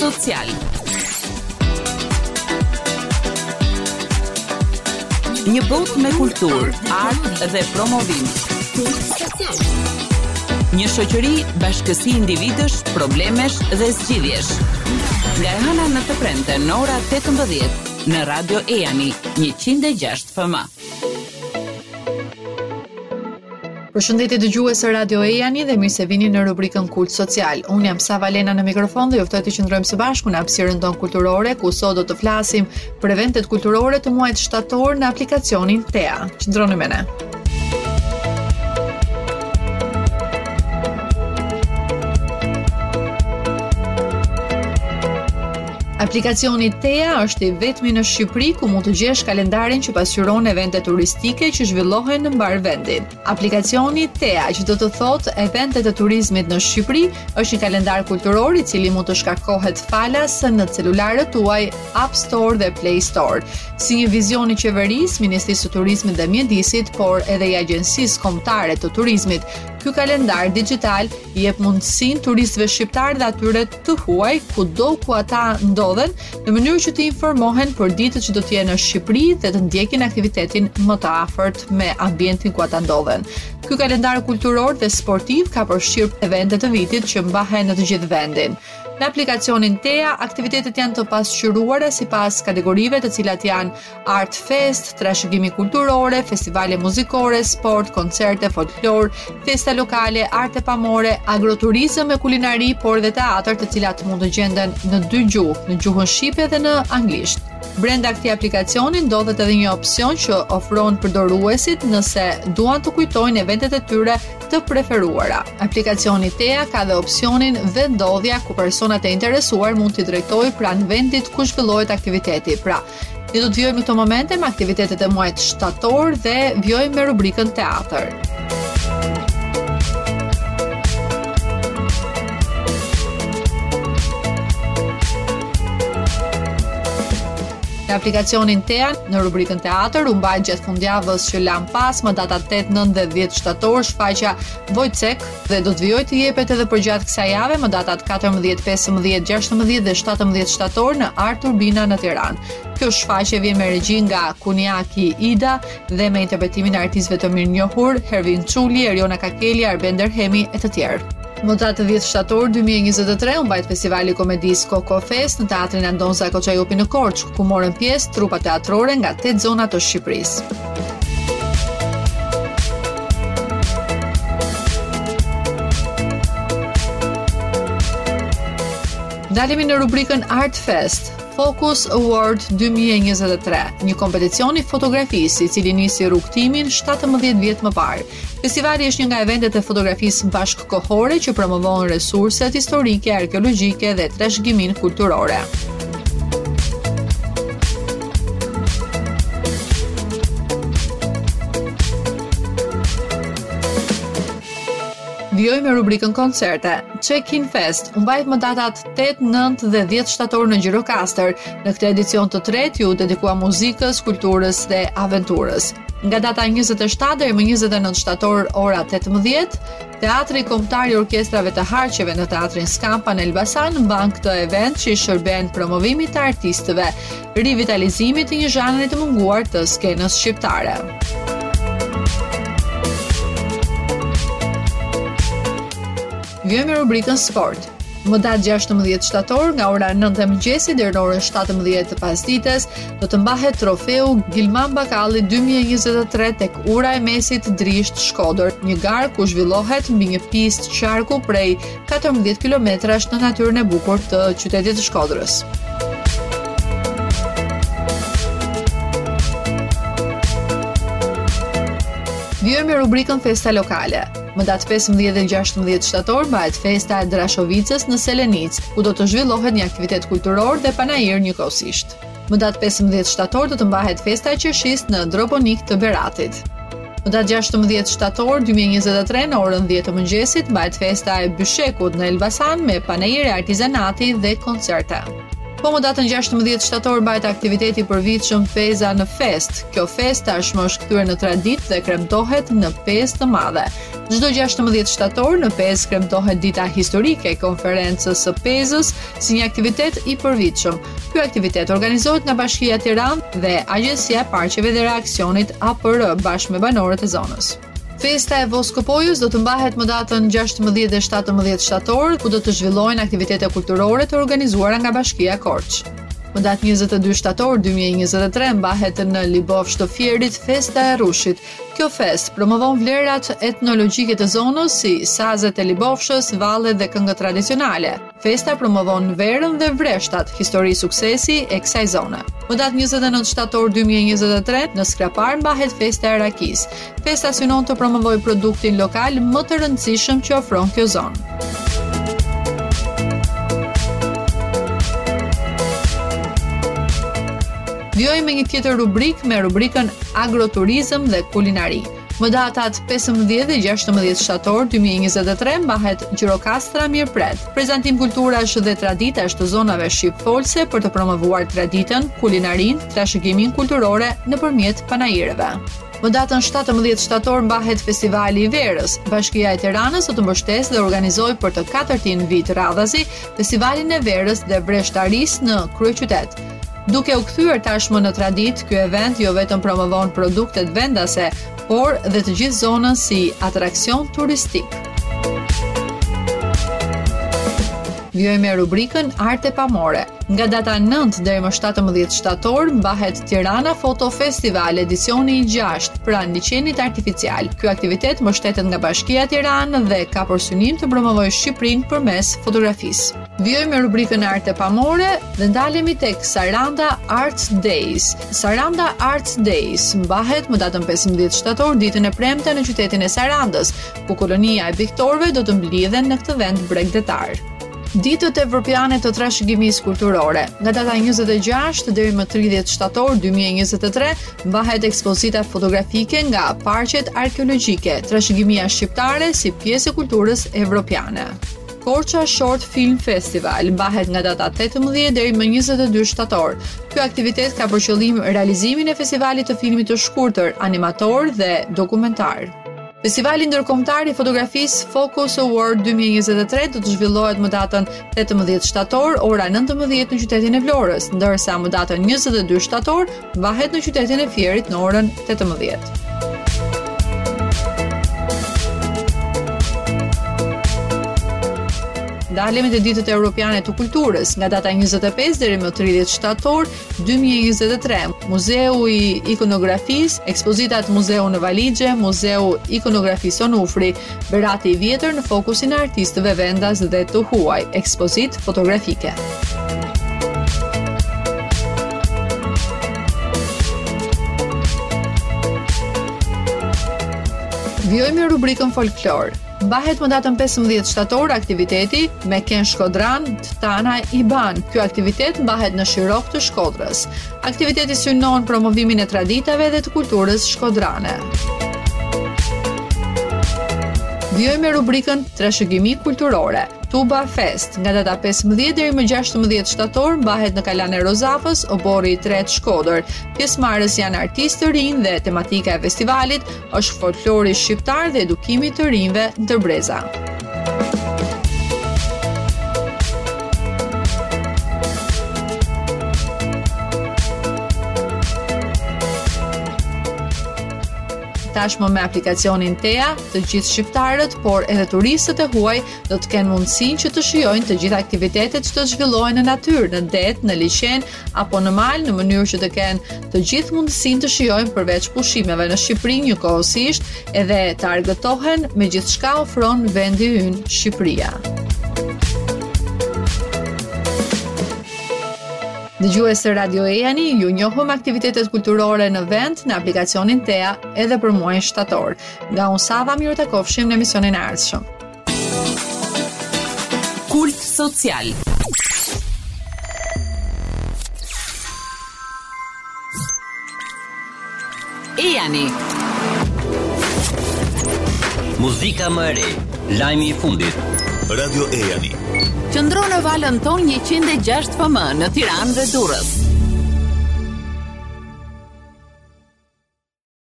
social. Një botë me kulturë, art dhe promovim. Një shoqëri bashkësi individësh, problemesh dhe zgjidhjesh. Nga e hëna në të premte në ora 18 në Radio EANI 106 FM. Përshëndetje dëgjues e Radio EANI dhe mirë se vini në rubrikën Kult Social. Unë jam Sa Valena në mikrofon dhe ju ftoj të qëndrojmë së bashku në hapësirën tonë kulturore, ku sot do të flasim për eventet kulturore të muajit shtator në aplikacionin TEA. Qëndroni me ne. Aplikacioni TEA është i vetmi në Shqipëri ku mund të gjesh kalendarin që pasqyron evente turistike që zhvillohen në mbar vendin. Aplikacioni TEA, që do të thotë eventet e turizmit në Shqipëri, është një kalendar kulturor i cili mund të shkarkohet falas në celularët tuaj App Store dhe Play Store. Si një vizion i qeverisë, Ministrisë së Turizmit dhe Mjedisit, por edhe i Agjencisë Kombëtare të Turizmit, ky kalendar digital i jep mundësinë turistëve shqiptar dhe atyre të huaj kudo ku ata ndodhen, në mënyrë që të informohen për ditët që do të jenë në Shqipëri dhe të ndjekin aktivitetin më të afërt me ambientin ku ata ndodhen. Ky kalendar kulturor dhe sportiv ka përfshirë eventet të vitit që mbahen në të gjithë vendin. Në aplikacionin TEA, aktivitetet janë të pasqyruara sipas kategorive të cilat janë Art Fest, trashëgimi kulturore, festivale muzikore, sport, koncerte, folklor, festa lokale, arte pamore, agroturizëm e kulinari, por dhe teatr të cilat mund të gjenden në dy gjuhë, në gjuhën shqipe dhe në anglisht. Brenda këtij aplikacioni ndodhet edhe një opsion që ofron përdoruesit nëse duan të kujtojnë eventet e tyre të preferuara. Aplikacioni TEA ka dhe opsionin vendodhja ku personat e interesuar mund t'i drejtojë pranë vendit ku zhvillohet aktiviteti. Pra, ne do të vijojmë në këto momente me aktivitetet e muajit shtator dhe vijojmë me rubrikën teatr. Në aplikacionin TEA, në rubrikën teatr, u mbajt gjatë fundjavës që lan pas, më datat 8, 9 dhe 10 shtator, shfaqja Vojcek dhe do të vijojë të jepet edhe për gjatë kësaj jave, më datat 14, 15, 16 dhe 17 shtator në Art Urbina në Tiranë. Kjo shfaqje vjen me regji nga Kuniaki Ida dhe me interpretimin e artistëve të mirënjohur Hervin Çuli, Eriona Kakeli, Arben Derhemi e të tjerë. Më datë 10 shtator 2023 u mbajt festivali komedisë Koko Fest në teatrin Andonza Koçajupi në Korçë, ku morën pjesë trupa teatrore nga 8 zona të Shqipërisë. Dalemi në rubrikën Art Fest. Focus Award 2023, një kompeticion i fotografisë i cili nisi rrugtimin 17 vjet më parë. Festivali është një nga eventet e fotografisë bashkëkohore që promovon resurset historike, arkeologjike dhe trashëgimin kulturore. Vijojmë me rubrikën koncerte. Check-in Fest u mbajt më datat 8, 9 dhe 10 shtator në Gjirokastër. Në këtë edicion të tretë ju dedikua muzikës, kulturës dhe aventurës. Nga data 27 deri më 29 shtator ora 18, Teatri Kombëtar i Orkestrave të Harqeve në Teatrin Skampa në Elbasan mban këtë event që i shërben promovimit të artistëve, rivitalizimit të një zhanri të munguar të skenës shqiptare. Vijojmë me rubrikën Sport. Më datë 16 shtator nga ora 9 e mëngjesit deri në orën 17 të pasdites do të mbahet trofeu Gilman Bakalli 2023 tek ura e mesit Drisht Shkodër, një garë ku zhvillohet mbi një pistë qarku prej 14 kilometrash në natyrën e bukur të qytetit të Shkodrës. Vijojmë me rubrikën Festa Lokale. Më datë 15 dhe 16 shtator mbahet festa e Drashovicës në Selenic, ku do të zhvillohet një aktivitet kulturor dhe panajir njëkohësisht. Më datë 15 shtator do të mbahet festa e qershisë në Drobonik të Beratit. Më datë 16 shtator 2023 në orën 10 të mëngjesit mbahet festa e Byshekut në Elbasan me panajir e artizanati dhe koncerte. Po më datën 16 shtator mbahet aktiviteti i përvitshëm Peza në Fest. Kjo fest tashmë është kthyer në traditë dhe kremtohet në Pezë të Madhe. Çdo 16 shtator në Pezë kremtohet dita historike e konferencës së Pezës si një aktivitet i përvitshëm. Ky aktivitet organizohet nga Bashkia e Tiranës dhe Agjencia e Parqeve dhe Reaksionit APR bashkë me banorët e zonës. Festa e Voskopojës do të mbahet më datën 16 dhe 17 shtator, ku do të zhvillohen aktivitete kulturore të organizuara nga Bashkia e Korç. Më datë 22 shtator 2023 mbahet në Libofsh të Fierit Festa e Rushit. Kjo fest promovon vlerat etnologjike të zonës si sazet e Libofshës, vallet dhe këngët tradicionale. Festa promovon verën dhe vreshtat, histori suksesi e kësaj zone. Më datë 29 shtator 2023 në Skrapar mbahet Festa e Rakis. Festa synon të promovojë produktin lokal më të rëndësishëm që ofron kjo zonë. Vjojmë me një tjetër rubrik me rubrikën Agroturizëm dhe Kulinari. Më datat 15 dhe 16 shtator 2023 mbahet Gjirokastra Mirpret, prezantim kulturash dhe traditash të zonave shqipfolse për të promovuar traditën, kulinarinë, trashëgiminë kulturore nëpërmjet panajireve. Më datën 17 shtator mbahet Festivali i Verës. Bashkia e Tiranës do të mbështesë dhe organizojë për të 4-tin vit radhazi Festivalin e Verës dhe Vreshtarisë në kryeqytet. Duke u kthyer tashmë në traditë, ky event jo vetëm promovon produktet vendase, por dhe të gjithë zonën si atraksion turistik. Vjojmë me rubrikën Arte Pamore. Nga data 9 deri më 17 shtator mbahet Tirana Foto Festival edicioni i 6 pranë liçenit artificial. Ky aktivitet mbështetet nga Bashkia e Tiranës dhe ka për synim të promovojë Shqipërinë përmes fotografisë. Vjojmë me rubrikën Arte Pamore dhe ndalemi tek Saranda Art Days. Saranda Art Days mbahet më datën 15 shtator ditën e premte në qytetin e Sarandës, ku kolonia e piktorëve do të mblidhen në këtë vend bregdetar. Ditët evropiane të trashëgimisë kulturore. Nga data 26 deri më 30 shtator 2023 mbahet ekspozita fotografike nga parqet arkeologjike, trashëgimia shqiptare si pjesë e kulturës evropiane. Korça Short Film Festival mbahet nga data 18 deri më 22 shtator. Ky aktivitet ka për qëllim realizimin e festivalit të filmit të shkurtër, animator dhe dokumentar. Festivali ndërkombëtar i fotografisë Focus Award 2023 do të zhvillohet më datën 18 shtator ora 19 në qytetin e Vlorës, ndërsa më datën 22 shtator mbahet në qytetin e Fierit në orën 18. Ndalemi te ditët europiane të kulturës nga data 25 deri më 30 shtator 2023. Muzeu i Ikonografisë, ekspozitat Muzeu në Valigje, Muzeu Ikonografisë Onufri, Berati i Vjetër në fokusin e artistëve vendas dhe të huaj, ekspozit fotografike. Vjojmë rubrikën folklor. Mbahet më datën 15 shtator aktiviteti me Ken Shkodran Tana Iban. Ky aktivitet mbahet në Shirok të Shkodrës. Aktiviteti synon promovimin e traditave dhe të kulturës shkodrane. Vjojmë rubrikën Trashëgimi kulturore. Tuba Fest. Nga data 15 deri më 16 shtator mbahet në Kalan e Rozafës, obori i tretë Shkodër. Pjesëmarrës janë artistë të rinj dhe tematika e festivalit është folklori shqiptar dhe edukimi të rinjve në Tërbreza. Tashmë me aplikacionin TEA, të gjithë shqiptarët, por edhe turistët e huaj do të kenë mundësinë që të shijojnë të gjitha aktivitetet që të zhvillohen në natyrë, në det, në liçen apo në mal, në mënyrë që të kenë të gjithë mundësinë të shijojnë përveç pushimeve në Shqipëri njëkohësisht edhe të argëtohen me gjithçka ofron vendi ynë Shqipëria. Dëgjues të Radio EANI, ju njohëm aktivitetet kulturore në vend në aplikacionin TEA edhe për muajin shtator. Nga unë Sava, mirë takofshim në emisionin e ardhshëm. Kult social. EANI. Muzika më e re, lajmi i fundit. Radio EANI. Qëndro në valën ton 106 FM në Tiranë dhe Durrës.